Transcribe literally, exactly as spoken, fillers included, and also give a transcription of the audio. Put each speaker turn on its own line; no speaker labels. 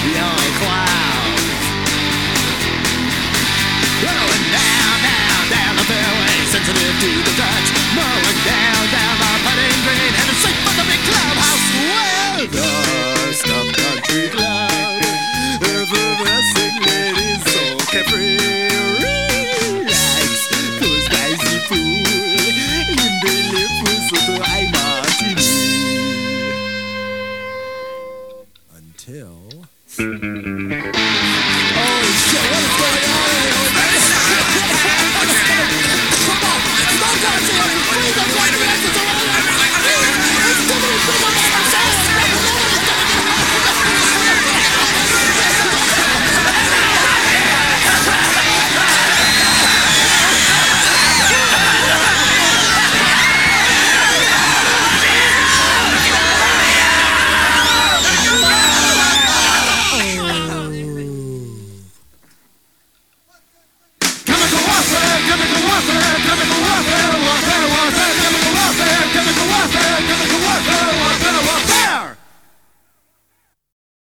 Your clouds rolling down, down, down the fairway, sensitive to the touch. Rolling down, down the putting green, and it's safe for the big clubhouse. Well, the stuff country cloud, effervescing ladies so carefree. Relax, cause icy pool, limbele fusoto ay martini. Until oh shit, what is going on?